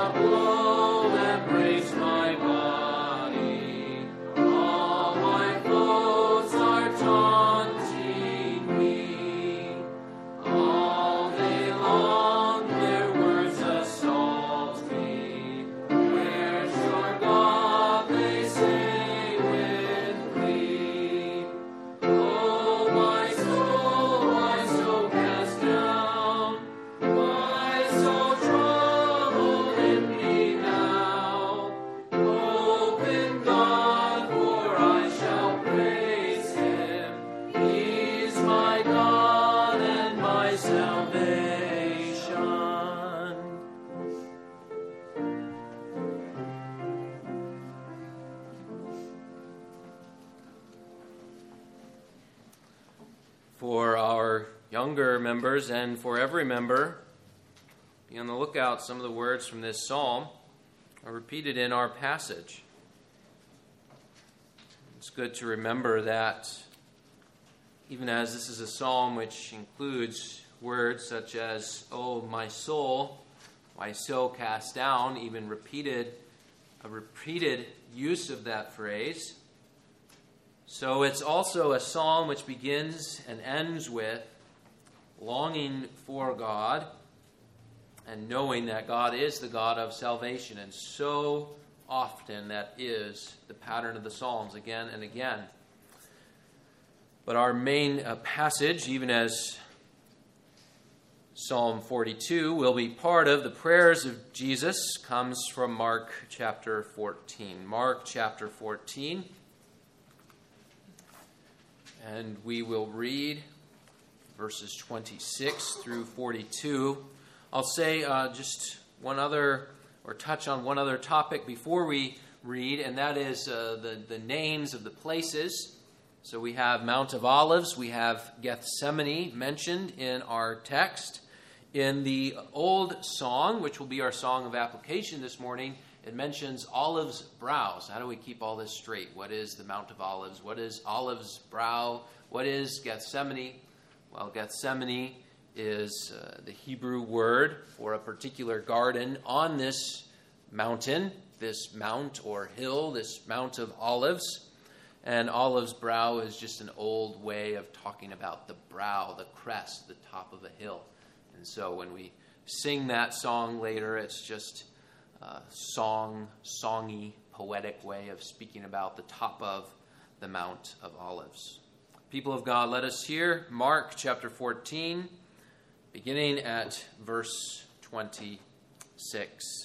For our younger members and for every member, be on the lookout. Some of the words from this psalm are repeated in our passage. It's good to remember that even as this is a psalm which includes words such as, "Oh, my soul, why so cast down," even a repeated use of that phrase. So it's also a psalm which begins and ends with longing for God and knowing that God is the God of salvation. And so often that is the pattern of the Psalms again and again. But our main passage, even as Psalm 42 will be part of the prayers of Jesus, comes from Mark chapter 14. Mark chapter 14. And we will read verses 26 through 42. I'll say just one other, or touch on one other topic before we read, and that is the names of the places. So we have Mount of Olives, we have Gethsemane mentioned in our text. In the old song, which will be our song of application this morning, it mentions Olive's Brow. So how do we keep all this straight? What is the Mount of Olives? What is Olive's Brow? What is Gethsemane? Well, Gethsemane is the Hebrew word for a particular garden on this mountain, this mount or hill, this Mount of Olives. And Olive's Brow is just an old way of talking about the brow, the crest, the top of a hill. And so when we sing that song later, it's just songy, poetic way of speaking about the top of the Mount of Olives. People of God, let us hear Mark chapter 14, beginning at verse 26.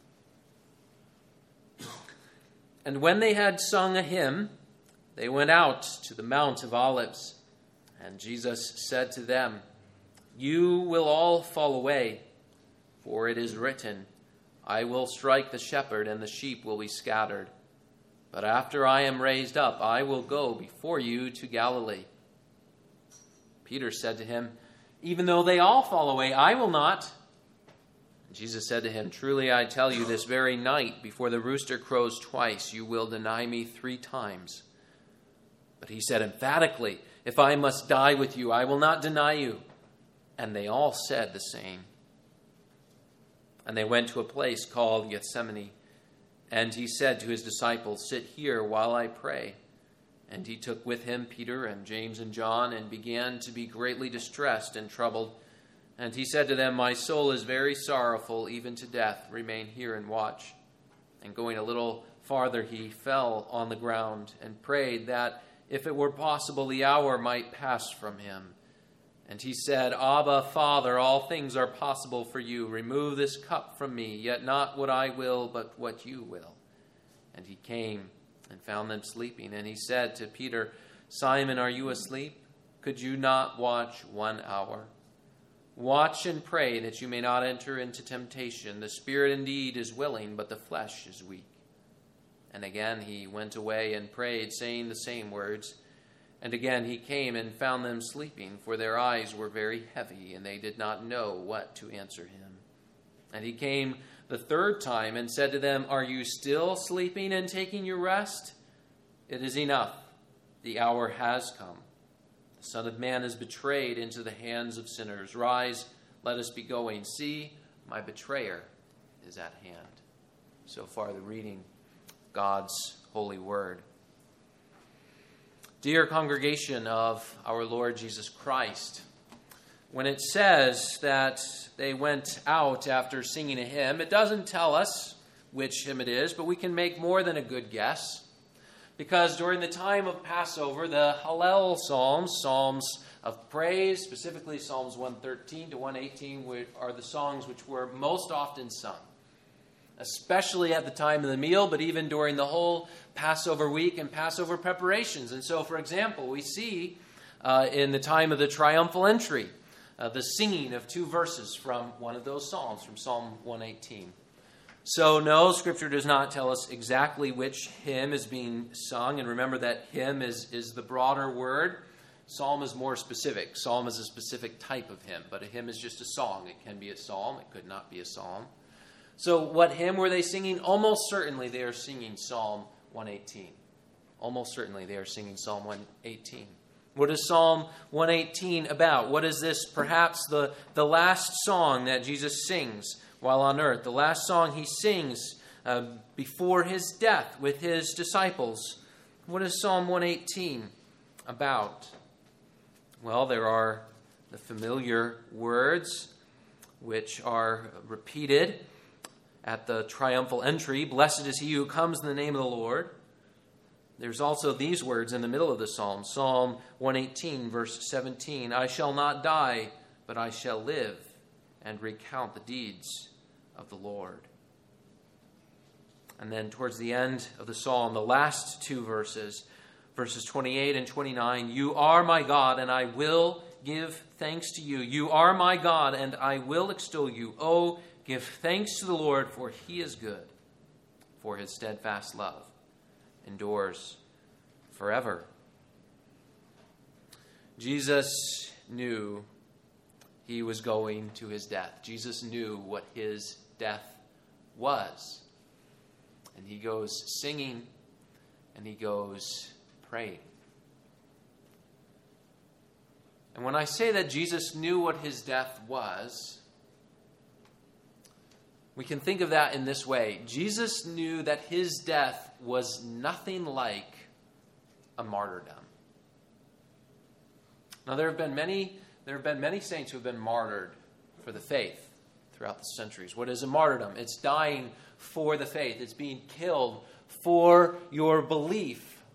And when they had sung a hymn, they went out to the Mount of Olives. And Jesus said to them, "You will all fall away, for it is written, I will strike the shepherd, and the sheep will be scattered. But after I am raised up, I will go before you to Galilee." Peter said to him, "Even though they all fall away, I will not." And Jesus said to him, "Truly I tell you, this very night, before the rooster crows twice, you will deny me 3 times. But he said emphatically, "If I must die with you, I will not deny you." And they all said the same. And they went to a place called Gethsemane. And he said to his disciples, "Sit here while I pray." And he took with him Peter and James and John and began to be greatly distressed and troubled. And he said to them, "My soul is very sorrowful, even to death. Remain here and watch." And going a little farther, he fell on the ground and prayed that, if it were possible, the hour might pass from him. And he said, "Abba, Father, all things are possible for you. Remove this cup from me, yet not what I will, but what you will." And he came and found them sleeping. And he said to Peter, "Simon, are you asleep? Could you not watch 1 hour? Watch and pray that you may not enter into temptation. The spirit indeed is willing, but the flesh is weak." And again he went away and prayed, saying the same words. And again he came and found them sleeping, for their eyes were very heavy, and they did not know what to answer him. And he came the 3rd time and said to them, "Are you still sleeping and taking your rest? It is enough. The hour has come. The Son of Man is betrayed into the hands of sinners. Rise, let us be going. See, my betrayer is at hand. So far, the reading of God's holy word. Dear congregation of our Lord Jesus Christ, when it says that they went out after singing a hymn, it doesn't tell us which hymn it is, but we can make more than a good guess. Because during the time of Passover, the Hallel Psalms, Psalms of praise, specifically Psalms 113 to 118, are the songs which were most often sung, especially at the time of the meal, but even during the whole Passover week and Passover preparations. And so, for example, we see in the time of the triumphal entry, the singing of 2 verses from one of those psalms, from Psalm 118. So, no, Scripture does not tell us exactly which hymn is being sung. And remember that hymn is the broader word. Psalm is more specific. Psalm is a specific type of hymn, but a hymn is just a song. It can be a psalm. It could not be a psalm. So what hymn were they singing? Almost certainly they are singing Psalm 118. Almost certainly they are singing Psalm 118. What is Psalm 118 about? What is this? Perhaps the last song that Jesus sings while on earth. The last song he sings before his death with his disciples. What is Psalm 118 about? Well, there are the familiar words which are repeated at the triumphal entry. Blessed is he who comes in the name of the Lord. There's also these words in the middle of the psalm. Psalm 118, verse 17. I shall not die, but I shall live and recount the deeds of the Lord. And then towards the end of the psalm, the last 2 verses, verses 28 and 29. You are my God, and I will give thanks to you. You are my God, and I will extol you. Oh, give thanks to the Lord, for he is good, for his steadfast love endures forever. Jesus knew he was going to his death. Jesus knew what his death was. And he goes singing, and he goes praying. And when I say that Jesus knew what his death was, we can think of that in this way. Jesus knew that his death was nothing like a martyrdom. Now, there have been many saints who have been martyred for the faith throughout the centuries. What is a martyrdom? It's dying for the faith. It's being killed for your belief.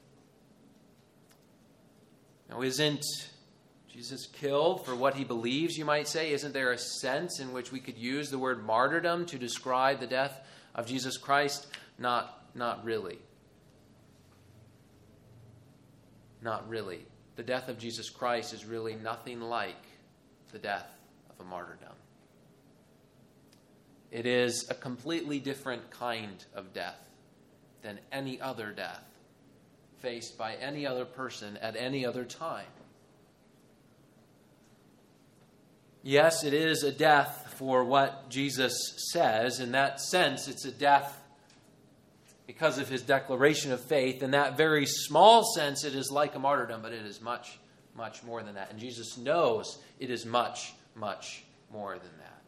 Now, isn't Jesus killed for what he believes, you might say? Isn't there a sense in which we could use the word martyrdom to describe the death of Jesus Christ? Not really. Not really. The death of Jesus Christ is really nothing like the death of a martyrdom. It is a completely different kind of death than any other death faced by any other person at any other time. Yes, it is a death for what Jesus says. In that sense, it's a death because of his declaration of faith. In that very small sense, it is like a martyrdom, but it is much, much more than that. And Jesus knows it is much, much more than that.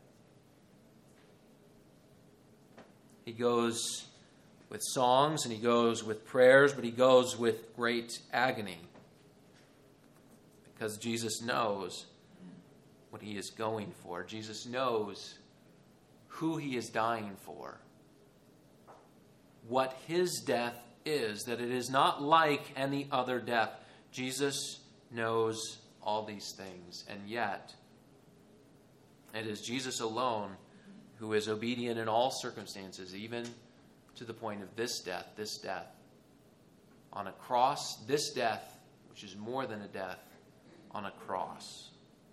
He goes with songs and he goes with prayers, but he goes with great agony. Because Jesus knows what he is going for. Jesus knows who he is dying for. What his death is, that it is not like any other death. Jesus knows all these things, and yet it is Jesus alone who is obedient in all circumstances, even to the point of this death on a cross, this death, which is more than a death, on a cross.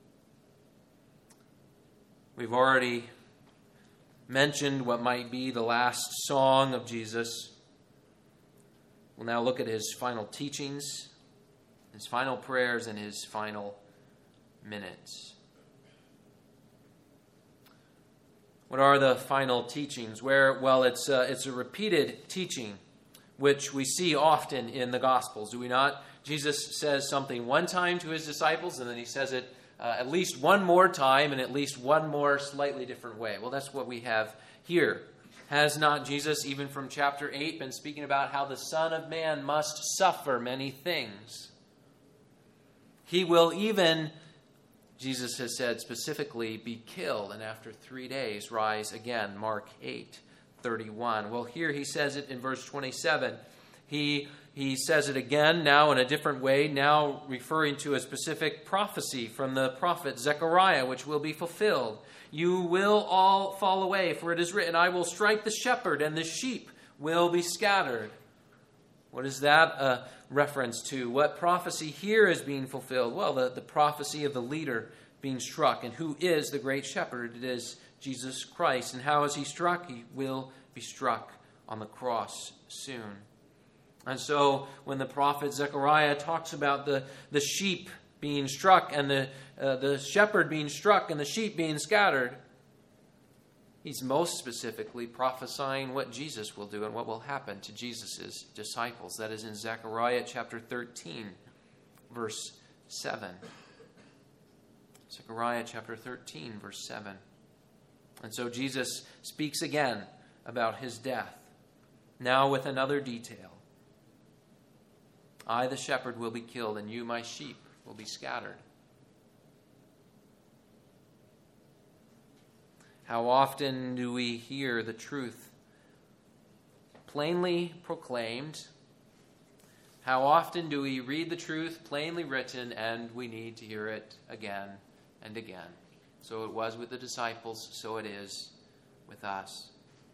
We've already mentioned what might be the last song of Jesus. We'll now look at his final teachings, his final prayers, and his final minutes. What are the final teachings? Well, it's a repeated teaching, which we see often in the Gospels, do we not? Jesus says something one time to his disciples, and then he says it at least one more time in at least one more slightly different way. Well, that's what we have here. Has not Jesus, even from chapter 8, been speaking about how the Son of Man must suffer many things? He will even, Jesus has said specifically, be killed and after 3 days rise again. Mark 8:31. Well, here he says it in verse 27. He says it again, now in a different way, now referring to a specific prophecy from the prophet Zechariah, which will be fulfilled. You will all fall away, for it is written, I will strike the shepherd, and the sheep will be scattered. What is that a reference to? What prophecy here is being fulfilled? Well, the prophecy of the leader being struck. And who is the great shepherd? It is Jesus Christ. And how is he struck? He will be struck on the cross soon. And so when the prophet Zechariah talks about the sheep being struck and the shepherd being struck and the sheep being scattered, he's most specifically prophesying what Jesus will do and what will happen to Jesus' disciples. That is in Zechariah chapter 13, verse 7. Zechariah chapter 13, verse 7. And so Jesus speaks again about his death, now with another detail. I, the shepherd, will be killed, and you, my sheep, will be scattered. How often do we hear the truth plainly proclaimed? How often do we read the truth plainly written, and we need to hear it again and again? So it was with the disciples, so it is with us.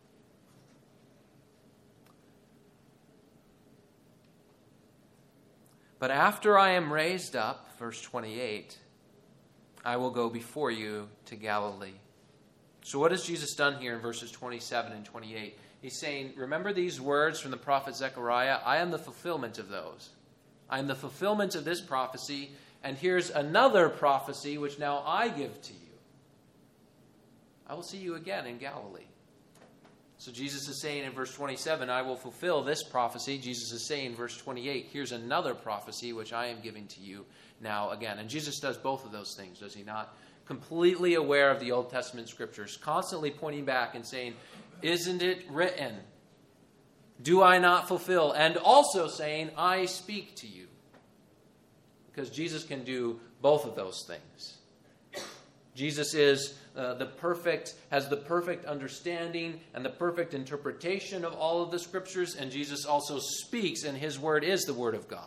But after I am raised up, verse 28, I will go before you to Galilee. So what has Jesus done here in verses 27 and 28? He's saying, remember these words from the prophet Zechariah? I am the fulfillment of those. I am the fulfillment of this prophecy, and here's another prophecy which now I give to you. I will see you again in Galilee. So Jesus is saying in verse 27, I will fulfill this prophecy. Jesus is saying in verse 28, here's another prophecy which I am giving to you now again. And Jesus does both of those things, does he not? Completely aware of the Old Testament scriptures, constantly pointing back and saying, isn't it written? Do I not fulfill? And also saying, I speak to you. Because Jesus can do both of those things. Jesus is has the perfect understanding and the perfect interpretation of all of the scriptures, and Jesus also speaks, and his word is the word of God.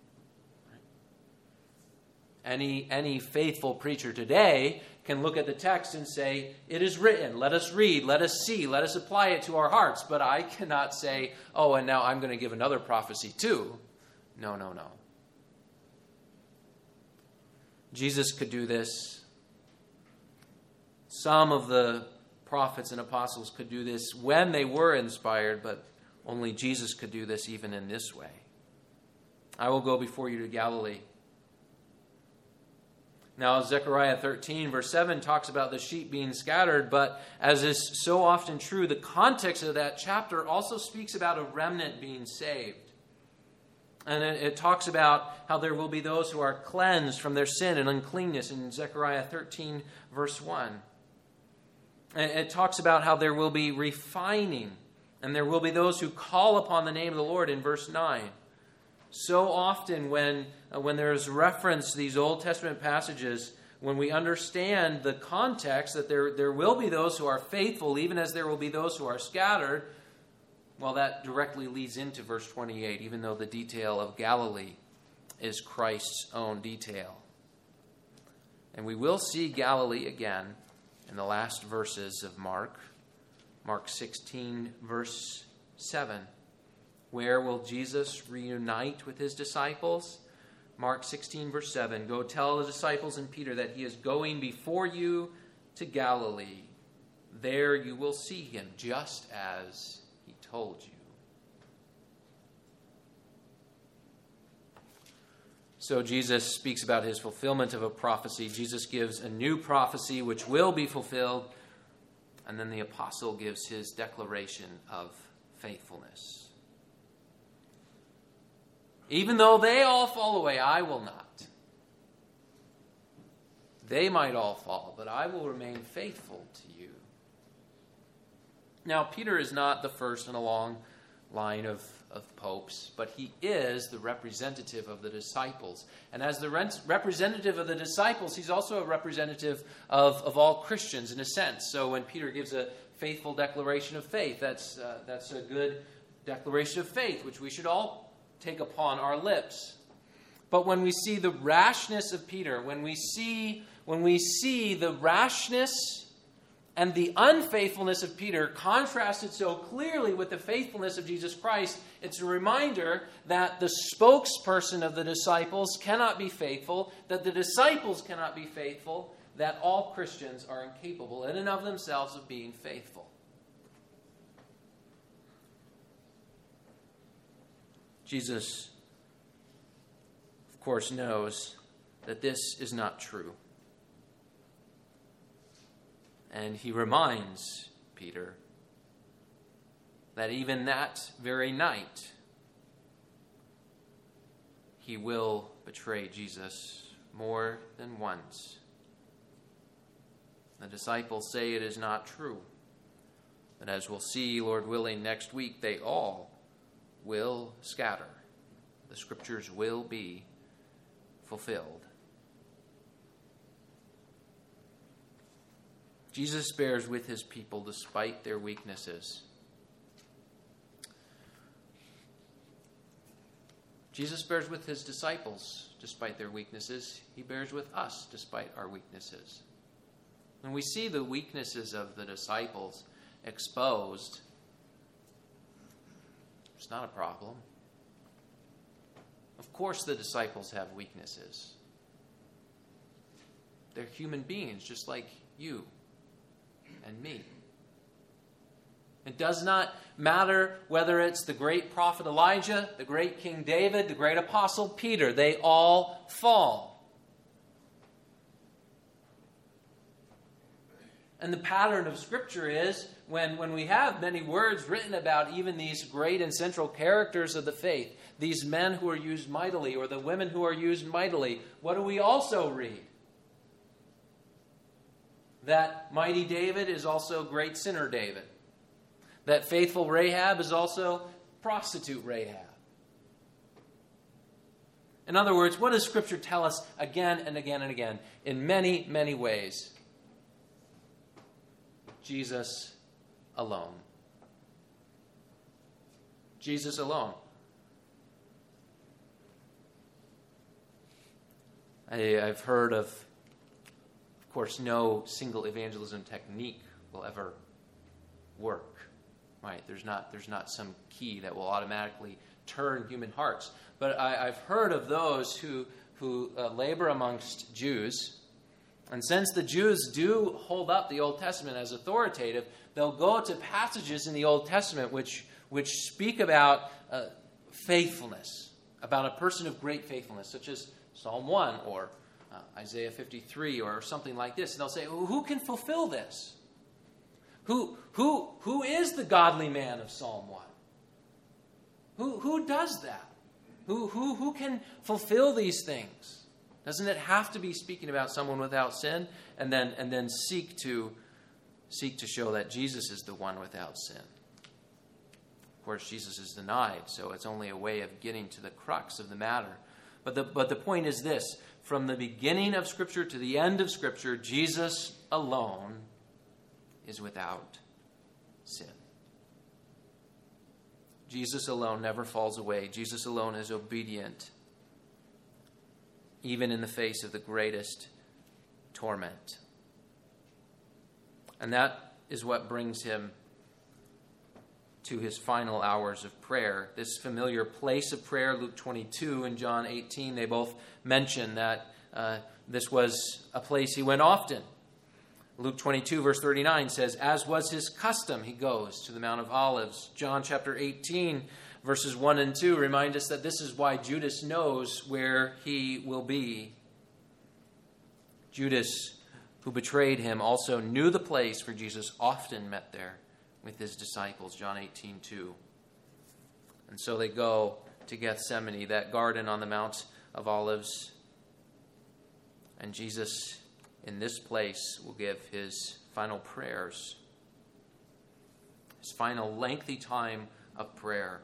Any faithful preacher today can look at the text and say, it is written, let us read, let us see, let us apply it to our hearts. But I cannot say, oh, and now I'm going to give another prophecy too. No. Jesus could do this. Some of the prophets and apostles could do this when they were inspired, but only Jesus could do this even in this way. I will go before you to Galilee. Now, Zechariah 13, verse 7 talks about the sheep being scattered, but as is so often true, the context of that chapter also speaks about a remnant being saved. And it talks about how there will be those who are cleansed from their sin and uncleanness in Zechariah 13, verse 1. And it talks about how there will be refining, and there will be those who call upon the name of the Lord in verse 9. So often when there's reference to these Old Testament passages, when we understand the context that there will be those who are faithful, even as there will be those who are scattered, well, that directly leads into verse 28, even though the detail of Galilee is Christ's own detail. And we will see Galilee again in the last verses of Mark 16, verse 7. Where will Jesus reunite with his disciples? Mark 16, verse 7. Go tell the disciples and Peter that he is going before you to Galilee. There you will see him, just as he told you. So Jesus speaks about his fulfillment of a prophecy. Jesus gives a new prophecy which will be fulfilled. And then the apostle gives his declaration of faithfulness. Even though they all fall away, I will not. They might all fall, but I will remain faithful to you. Now, Peter is not the first in a long line of popes, but he is the representative of the disciples. And as the representative of the disciples, he's also a representative of all Christians in a sense. So when Peter gives a faithful declaration of faith, that's a good declaration of faith, which we should all take upon our lips. But when we see the rashness of Peter, when we see the rashness and the unfaithfulness of Peter contrasted so clearly with the faithfulness of Jesus Christ, it's a reminder that the spokesperson of the disciples cannot be faithful, that the disciples cannot be faithful, that all Christians are incapable in and of themselves of being faithful. Jesus, of course, knows that this is not true. And he reminds Peter that even that very night, he will betray Jesus more than once. The disciples say it is not true. But as we'll see, Lord willing, next week, they all will scatter. The scriptures will be fulfilled. Jesus bears with his people despite their weaknesses. Jesus bears with his disciples despite their weaknesses. He bears with us despite our weaknesses. When we see the weaknesses of the disciples exposed, it's not a problem. Of course the disciples have weaknesses. They're human beings just like you and me. It does not matter whether it's the great prophet Elijah, the great King David, the great apostle Peter. They all fall. And the pattern of Scripture is when we have many words written about even these great and central characters of the faith, these men who are used mightily or the women who are used mightily, what do we also read? That mighty David is also great sinner David. That faithful Rahab is also prostitute Rahab. In other words, what does Scripture tell us again and again and again? In many, many ways. Jesus alone. Jesus alone. I've heard of course, no single evangelism technique will ever work. Right? There's not some key that will automatically turn human hearts. But I've heard of those who labor amongst Jews. And since the Jews do hold up the Old Testament as authoritative, they'll go to passages in the Old Testament which speak about faithfulness, about a person of great faithfulness, such as Psalm 1 or Isaiah 53 or something like this. And they'll say, who can fulfill this? Who is the godly man of Psalm 1? Who does that? Who can fulfill these things? Doesn't it have to be speaking about someone without sin, and then seek to show that Jesus is the one without sin? Of course, Jesus is denied, so it's only a way of getting to the crux of the matter. But the point is this: from the beginning of Scripture to the end of Scripture, Jesus alone is without sin. Jesus alone never falls away. Jesus alone is obedient, even in the face of the greatest torment. And that is what brings him to his final hours of prayer. This familiar place of prayer, Luke 22 and John 18, they both mention that this was a place he went often. Luke 22, verse 39 says, as was his custom, he goes to the Mount of Olives. John chapter 18, verses 1 and 2 remind us that this is why Judas knows where he will be. Judas, who betrayed him, also knew the place where Jesus often met there with his disciples, John 18:2. And so they go to Gethsemane, that garden on the Mount of Olives. And Jesus, in this place, will give his final prayers. his final lengthy time of prayer.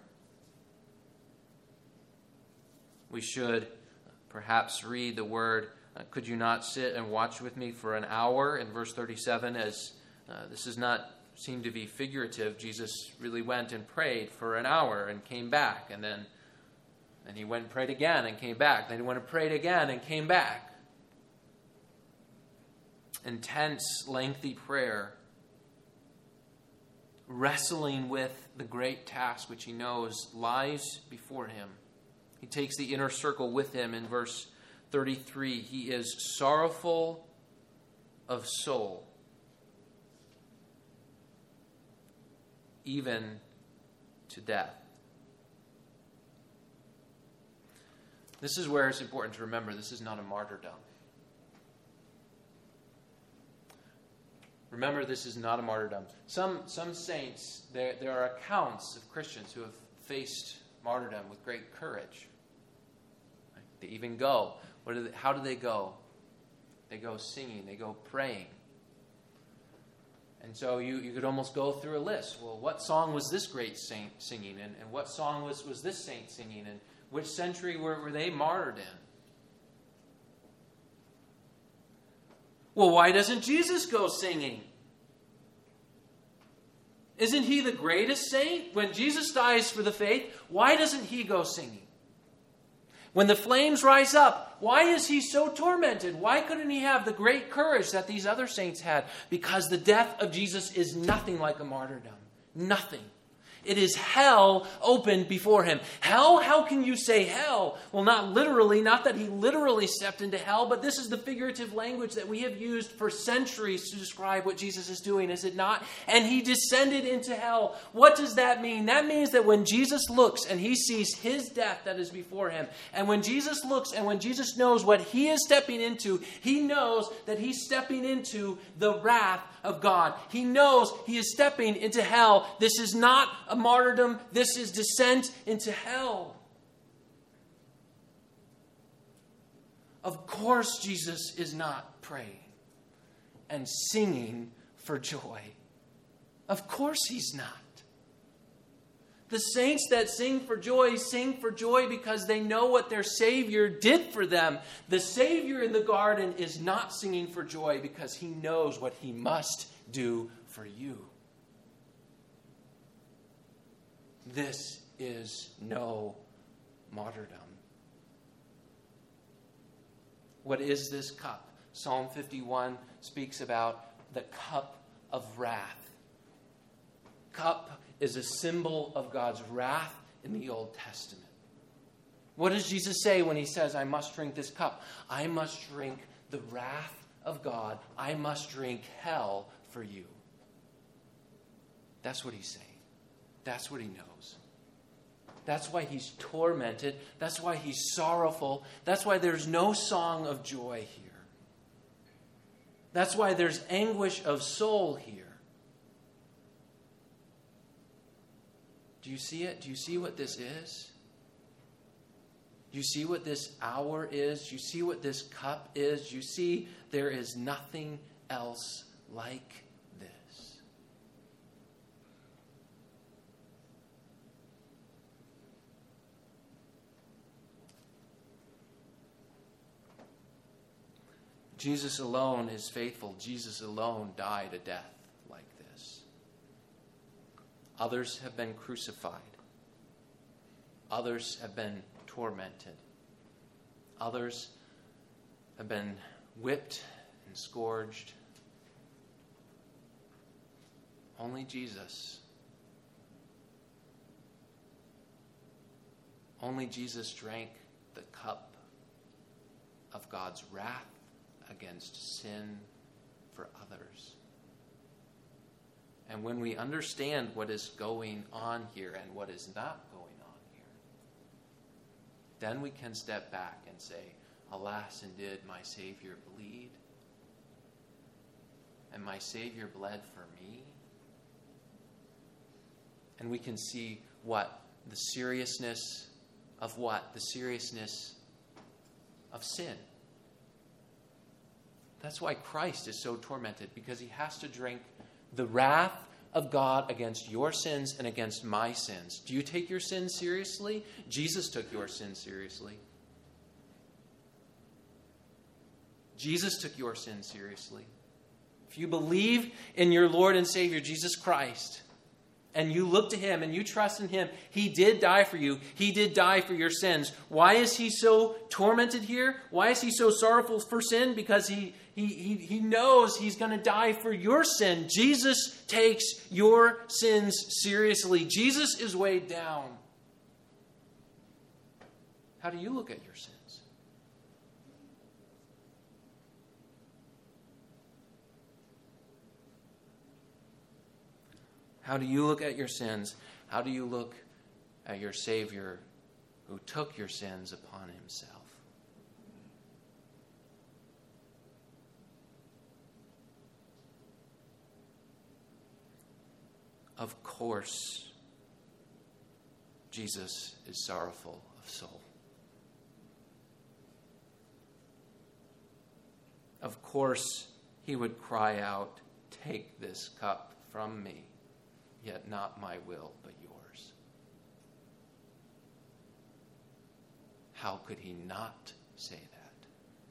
We should perhaps read the word, could you not sit and watch with me for an hour, in verse 37, as this does not seem to be figurative. Jesus really went and prayed for an hour and came back, and then he went and prayed again and came back. Then he went and prayed again and came back. Intense, lengthy prayer, wrestling with the great task which he knows lies before him. He takes the inner circle with him in verse 33. He is sorrowful of soul, even to death. This is where it's important to remember this is not a martyrdom. Remember, this is not a martyrdom. Some saints, there are accounts of Christians who have faced martyrdom with great courage. Right? They even go. How do they go? They go singing. They go praying. And so you could almost go through a list. Well, what song was this great saint singing? And what song was this saint singing? And which century were they martyred in? Well, why doesn't Jesus go singing? Isn't he the greatest saint? When Jesus dies for the faith, why doesn't he go singing? When the flames rise up, why is he so tormented? Why couldn't he have the great courage that these other saints had? Because the death of Jesus is nothing like a martyrdom. Nothing. It is hell opened before him. Hell? How can you say hell? Well, not literally, not that he literally stepped into hell, but this is the figurative language that we have used for centuries to describe what Jesus is doing, is it not? And he descended into hell. What does that mean? That means that when Jesus looks and he sees his death that is before him, and when Jesus looks and when Jesus knows what he is stepping into, he knows that he's stepping into the wrath of God. He knows he is stepping into hell. This is not a martyrdom. This is descent into hell. Of course, Jesus is not praying and singing for joy. Of course he's not. The saints that sing for joy because they know what their Savior did for them. The Savior in the garden is not singing for joy because he knows what he must do for you. This is no martyrdom. What is this cup? Psalm 51 speaks about the cup of wrath. Cup is a symbol of God's wrath in the Old Testament. What does Jesus say when he says, I must drink this cup? I must drink the wrath of God. I must drink hell for you. That's what he's saying. That's what he knows. That's why he's tormented. That's why he's sorrowful. That's why there's no song of joy here. That's why there's anguish of soul here. Do you see it? Do you see what this is? Do you see what this hour is? Do you see what this cup is? Do you see there is nothing else like this? Jesus alone is faithful. Jesus alone died a death like this. Others have been crucified. Others have been tormented. Others have been whipped and scourged. Only Jesus. Only Jesus drank the cup of God's wrath against sin for others. And when we understand what is going on here and what is not going on here, then we can step back and say, alas, and did my Savior bleed? And my Savior bled for me? And we can see what? The seriousness of what? The seriousness of sin. That's why Christ is so tormented, because he has to drink the wrath of God against your sins and against my sins. Do you take your sins seriously? Jesus took your sins seriously. Jesus took your sins seriously. If you believe in your Lord and Savior, Jesus Christ, and you look to him and you trust in him, he did die for you. He did die for your sins. Why is he so tormented here? Why is he so sorrowful for sin? Because he knows he's going to die for your sin. Jesus takes your sins seriously. Jesus is weighed down. How do you look at your sins? How do you look at your sins? How do you look at your Savior who took your sins upon himself? Of course, Jesus is sorrowful of soul. Of course, he would cry out, "Take this cup from me. Yet not my will, but yours." How could he not say that?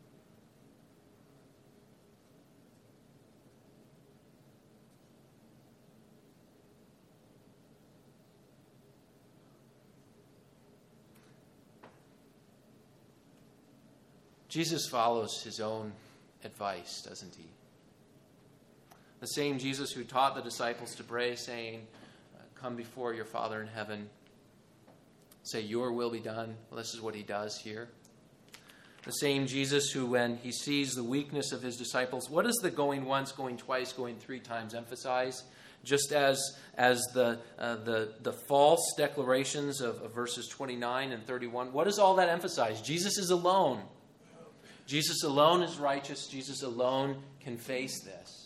Jesus follows his own advice, doesn't he? The same Jesus who taught the disciples to pray, saying, "Come before your Father in heaven. Say, your will be done." Well, this is what he does here. The same Jesus who, when he sees the weakness of his disciples, what does the going once, going twice, going three times emphasize? Just as the false declarations of verses 29 and 31, what does all that emphasize? Jesus is alone. Jesus alone is righteous. Jesus alone can face this.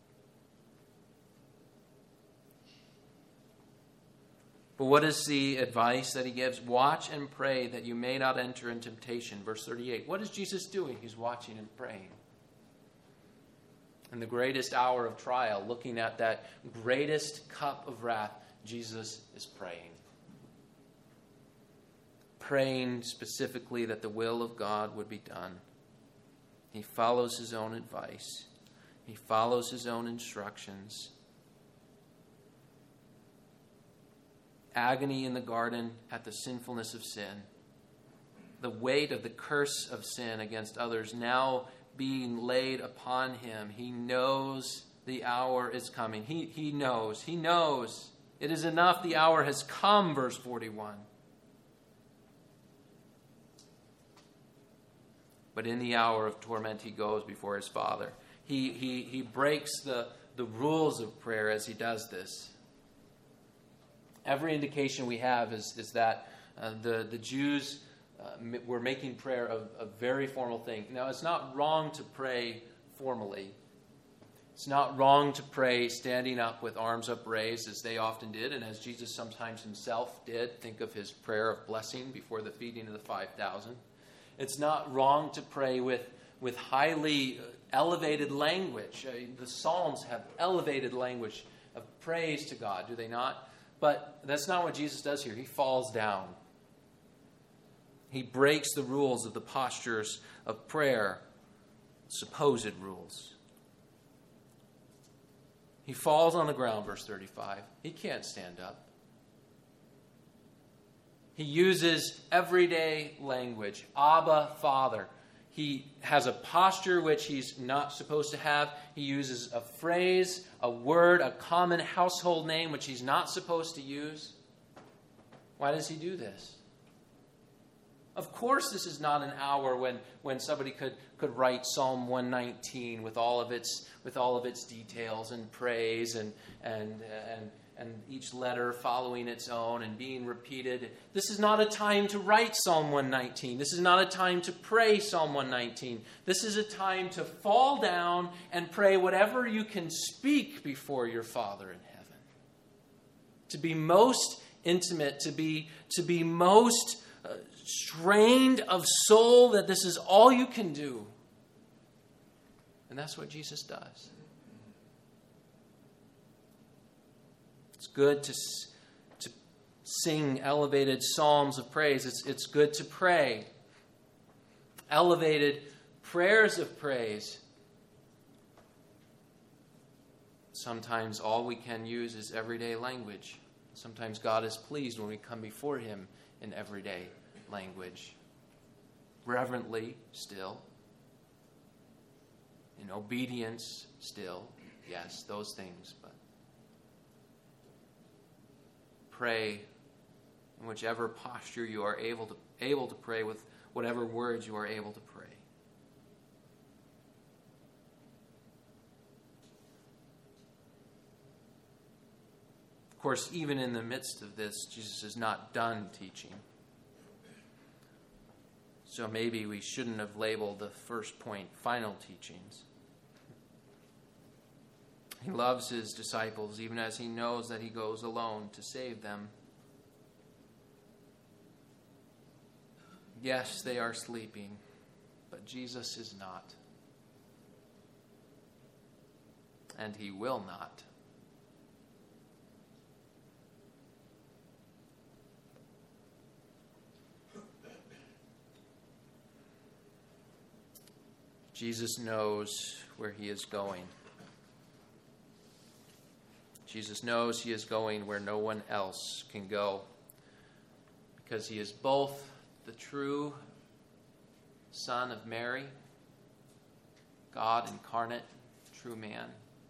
But what is the advice that he gives? Watch and pray that you may not enter into temptation. Verse 38. What is Jesus doing? He's watching and praying. In the greatest hour of trial, looking at that greatest cup of wrath, Jesus is praying. Praying specifically that the will of God would be done. He follows his own advice. He follows his own instructions. Agony in the garden at the sinfulness of sin. The weight of the curse of sin against others now being laid upon him. He knows the hour is coming. He knows. He knows. It is enough. The hour has come, verse 41. But in the hour of torment, he goes before his Father. He breaks the rules of prayer as he does this. Every indication we have is that the Jews were making prayer a very formal thing. Now, it's not wrong to pray formally. It's not wrong to pray standing up with arms upraised, as they often did, and as Jesus sometimes himself did. Think of his prayer of blessing before the feeding of the 5,000. It's not wrong to pray with highly elevated language. The Psalms have elevated language of praise to God, do they not? But that's not what Jesus does here. He falls down. He breaks the rules of the postures of prayer, supposed rules. He falls on the ground, verse 35. He can't stand up. He uses everyday language. Abba, Father. He has a posture which he's not supposed to have. He uses a phrase, a word, a common household name which he's not supposed to use. Why does he do this? Of course, this is not an hour when somebody could write Psalm 119 with all of its details and praise and each letter following its own and being repeated. This is not a time to write Psalm 119. This is not a time to pray Psalm 119. This is a time to fall down and pray whatever you can speak before your Father in heaven. To be most intimate, to be most strained of soul, that this is all you can do. And that's what Jesus does. good to sing elevated psalms of praise. It's good to pray elevated prayers of praise. Sometimes all we can use is everyday language. Sometimes God is pleased when we come before him in everyday language. Reverently still. In obedience still. Yes, those things. But pray in whichever posture you are able to pray, with whatever words you are able to pray. Of course, even in the midst of this, Jesus is not done teaching. So maybe we shouldn't have labeled the first point final teachings. He loves his disciples even as he knows that he goes alone to save them. Yes, they are sleeping, but Jesus is not. And he will not. Jesus knows where he is going. Jesus knows he is going where no one else can go, because he is both the true Son of Mary, God incarnate, true man,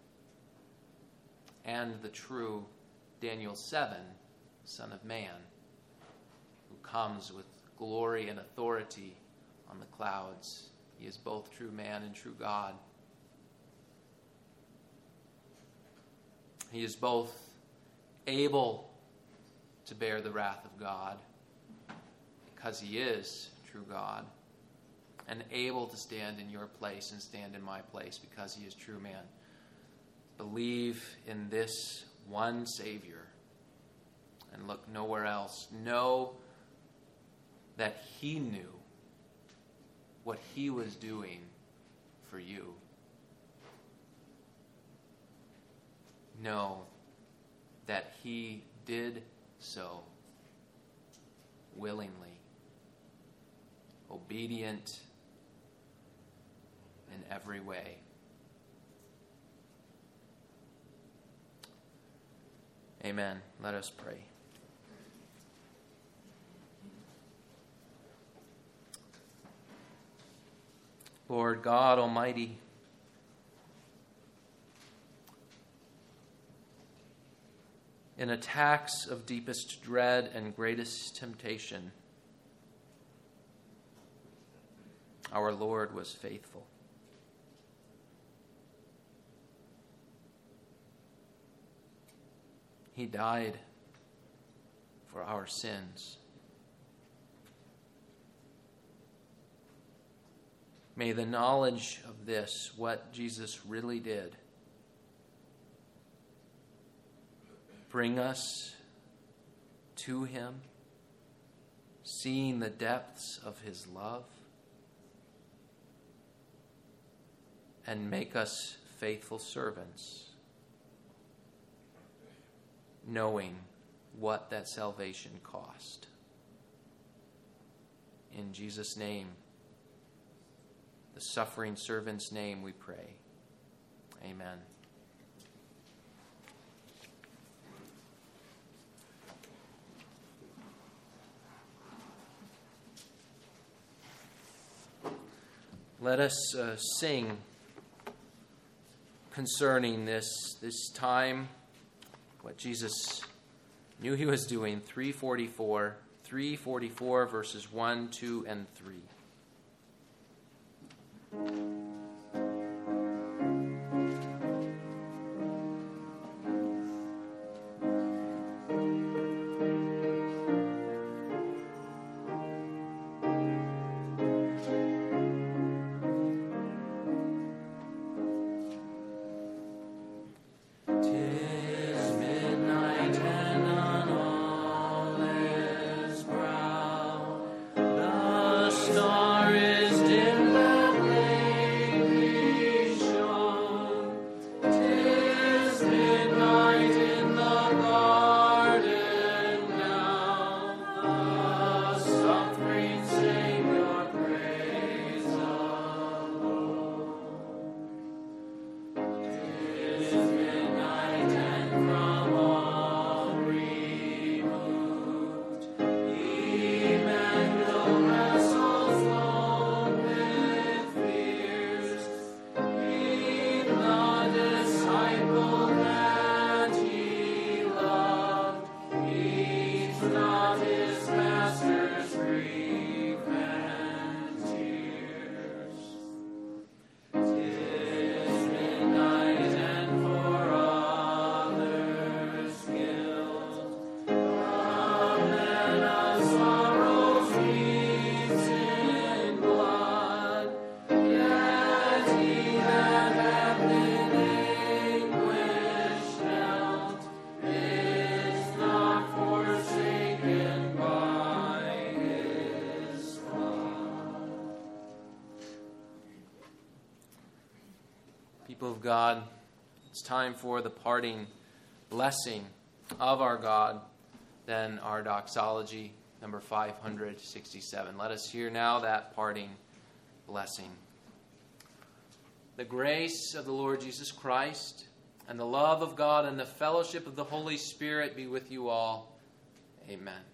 and the true Daniel 7, Son of Man, who comes with glory and authority on the clouds. He is both true man and true God. He is both able to bear the wrath of God, because he is true God, and able to stand in your place and stand in my place, because he is true man. Believe in this one Savior and look nowhere else. Know that he knew what he was doing for you. Know that he did so willingly, obedient in every way. Amen. Let us pray. Lord God Almighty, in attacks of deepest dread and greatest temptation, our Lord was faithful. He died for our sins. May the knowledge of this, what Jesus really did, bring us to him, seeing the depths of his love, and make us faithful servants, knowing what that salvation cost. In Jesus' name, the suffering servant's name, we pray. Amen. Let us sing concerning this time, what Jesus knew he was doing. 344 verses 1, 2, and 3. Star is dim that lay God, it's time for the parting blessing of our God, then our doxology, number 567. Let us hear now that parting blessing. The grace of the Lord Jesus Christ, and the love of God, and the fellowship of the Holy Spirit be with you all. Amen.